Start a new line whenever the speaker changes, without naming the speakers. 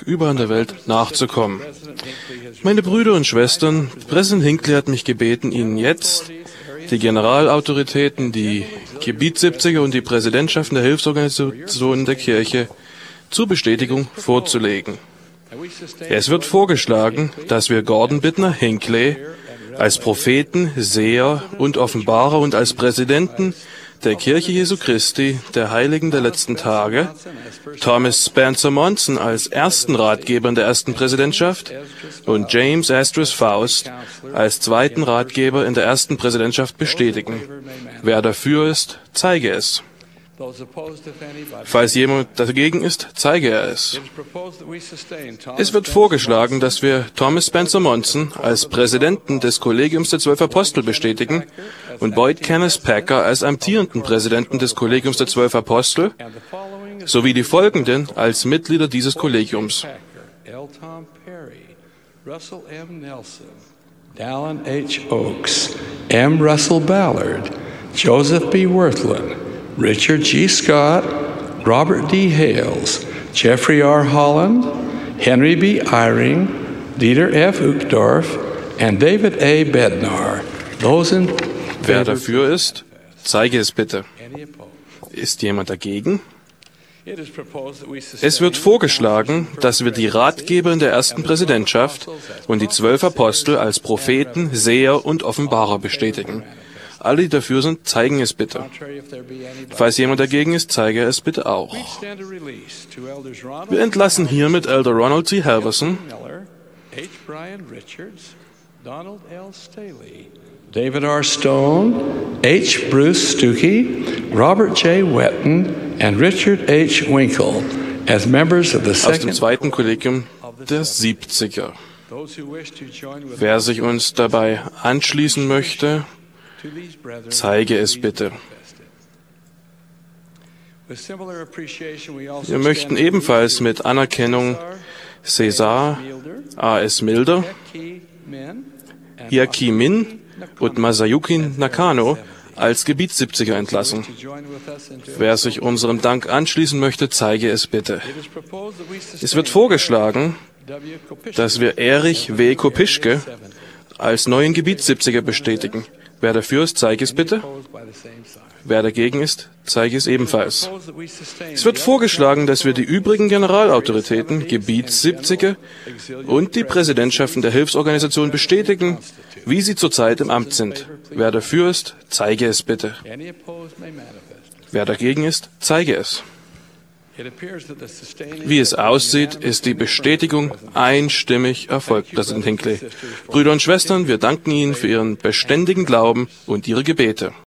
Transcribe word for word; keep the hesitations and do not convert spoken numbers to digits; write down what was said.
überall in der Welt nachzukommen. Meine Brüder und Schwestern, Präsident Hinckley hat mich gebeten, Ihnen jetzt die Generalautoritäten, die Gebietssiebziger und die Präsidentschaften der Hilfsorganisationen der Kirche zur Bestätigung vorzulegen. Es wird vorgeschlagen, dass wir Gordon Bittner Hinckley als Propheten, Seher und Offenbarer und als Präsidenten der Kirche Jesu Christi, der Heiligen der letzten Tage, Thomas Spencer Monson als ersten Ratgeber in der ersten Präsidentschaft und James Astris Faust als zweiten Ratgeber in der ersten Präsidentschaft bestätigen. Wer dafür ist, zeige es. Falls jemand dagegen ist, zeige er es. Es wird vorgeschlagen, dass wir Thomas Spencer Monson als Präsidenten des Kollegiums der Zwölf Apostel bestätigen und Boyd Kenneth Packer als amtierenden Präsidenten des Kollegiums der Zwölf Apostel sowie die folgenden als Mitglieder dieses Kollegiums:
Russell M. Nelson, Dallin H. Oaks, M. Russell Ballard, Joseph B. Wirthlin, Richard G. Scott, Robert D. Hales, Jeffrey R. Holland, Henry B. Eyring, Dieter F. Uchtdorf and David A. Bednar. Those in
Wer dafür ist, zeige es bitte. Ist jemand dagegen? Es wird vorgeschlagen, dass wir die Ratgeber in der ersten Präsidentschaft und die zwölf Apostel als Propheten, Seher und Offenbarer bestätigen. Alle, die dafür sind, zeigen es bitte. Falls jemand dagegen ist, zeige er es bitte auch. Wir entlassen hiermit Elder Ronald T. Halverson,
David R. Stone, H. Bruce Stuckey, Robert J. Wetton and Richard H. Winkle as members of the
aus dem
second
zweiten Kollegium der Siebziger. Wer sich uns dabei anschließen möchte, zeige es bitte. Wir möchten ebenfalls mit Anerkennung Cesar A S. Milder, Hiaki Min und Masayuki Nakano als Gebietssiebziger entlassen. Wer sich unserem Dank anschließen möchte, zeige es bitte. Es wird vorgeschlagen, dass wir Erich W. Kopischke als neuen Gebietssiebziger bestätigen. Wer dafür ist, zeige es bitte. Wer dagegen ist, zeige es ebenfalls. Es wird vorgeschlagen, dass wir die übrigen Generalautoritäten, Gebietssiebziger und die Präsidentschaften der Hilfsorganisationen bestätigen, wie sie zurzeit im Amt sind. Wer dafür ist, zeige es bitte. Wer dagegen ist, zeige es. Wie es aussieht, ist die Bestätigung einstimmig erfolgt, Präsident Hinckley. Brüder und Schwestern, wir danken Ihnen für Ihren beständigen Glauben und Ihre Gebete.